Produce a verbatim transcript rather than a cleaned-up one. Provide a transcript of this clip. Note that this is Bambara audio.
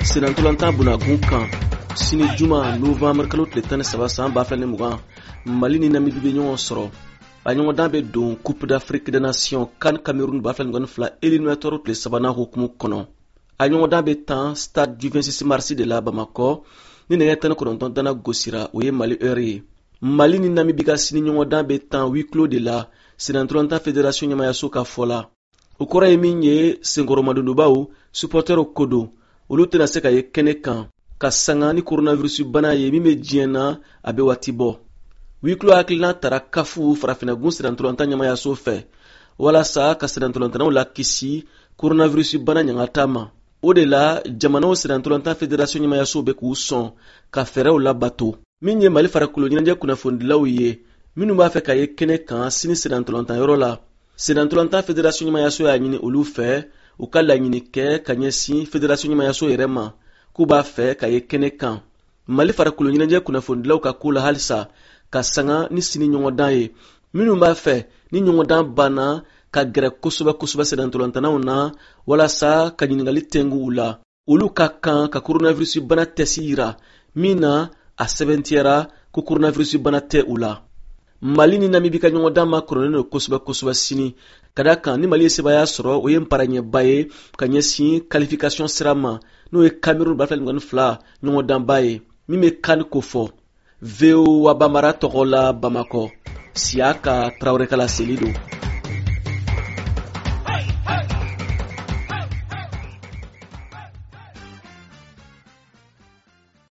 Senantolantan bunakun kan sini juma novembre kalo tile tan ni saba san ba fila ni mugan Mali ni Namibie bɛ ɲɔgɔn sɔrɔ a ɲɔgɔndan bɛ don Coupe d'Afrique des Nations CAN Cameroun ba fila ni mugan ni fila éliminatoire tile sabanan hukumu kɔnɔ a ɲɔgɔndan bɛ tan stade du vingt-six mars de la Bamako ni nɛgɛ tan ni kɔnɔntɔn dana gosira o ye Mali heure ye. Mali ni Namibie ka sini ɲɔgɔndan bɛ tan huis clos de la Senantolantan fédération ɲɛmayaso ka fɔ la. O kɔrɔ ye min ye senkɔrɔmadondobaw supporters ko don olu tɛna se ka ye kɛnɛ kan ka sanga ni coronavirus bana ye min bɛ diɲɛ na a bɛ waati bɔ. Huis clos hakilina tara kafu farafinagun Senantolantan ɲɛmayaso fɛ walasa ka Senantolantanw la kisi coronavirus bana ɲangata ma. O de la jamanaw Senantolantan fédération ɲɛmayaso bɛ k'u sɔn ka fɛɛrɛw labato. Min ye Mali farikolo ɲɛnajɛ kunnafonidilaw ye minnu b'a fɛ ka ye kɛnɛ kan sini Senantolantan yɔrɔ la. Senantolantan fédération ɲɛmayaso y'a ɲini olu fɛ u ka laɲini kɛ ka ɲɛsin fédération ɲɛmayaso yɛrɛ ma k'u b'a fɛ ka ye kɛnɛ kan. Mali farikolo ɲɛnajɛ kunnafonidilaw ka ko la halisa ka sanga ni sini ɲɔgɔndan ye minnu b'a fɛ ni ɲɔgɔndan banna ka gɛrɛ kosɛbɛ kosɛbɛ Senantolantannaw na walasa ka ɲininkali tɛngu u la. Olu ka kan ka coronavirus bana tɛsi yira min na a sɛbɛntiyara ko coronavirus bana tɛ u la. Mali ni Namibie ka ɲɔgɔndan ma kɔrɔlen don kosɛbɛ kosɛbɛ sini ka da kan ni Mali ye sebaya sɔrɔ o ye nparanyɛba ye ka ɲɛsin qualification sira ma n'o ye Cameroun ba fila ni mugan ni fila ɲɔgɔndanba ye min bɛ CAN ko fɔ. V O A Bambara tɔgɔ la Bamako Siaka Traoré Kala Selido.